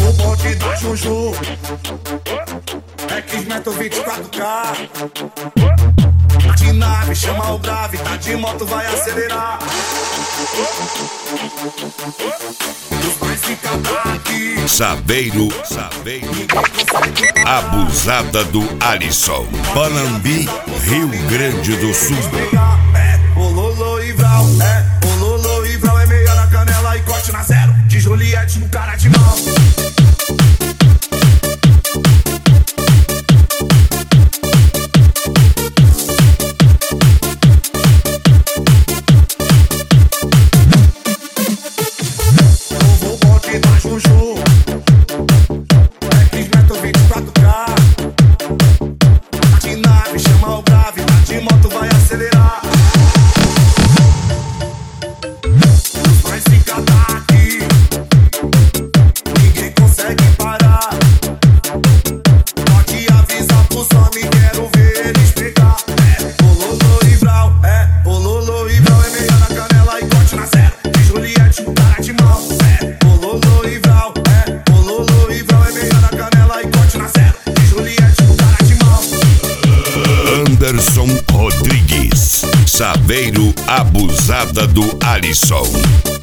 O bonde da Juju é que meto 24K. Tá de nave, chama o grave, tá de moto, vai acelerar. Os pais ficam aqui. Saveiro, Abusada do Alisson, Panambi, Rio Grande do Sul. É o Lolo e Vral, o Lolo e Vral, é meia na canela e corte na zero. De Juliette no cara de mal. O bonde da Juju é que meto 24K. Tá de nave, chama o grave, tá de moto, vai acelerar. Os pais ficam daqui, ninguém consegue parar. Pode avisar pro some, quero ver eles pegar. É o Lolo e Vral, o Lolo e Vral, é meia na canela e corte na zero. De Juliette no cara de mal. O Lolo e Vral, o Lolo e Vral, é meia na canela e corte na zero. De Juliette no cara de mal. Anderson Rodrigues, Saveiro, Abusada do Alisson.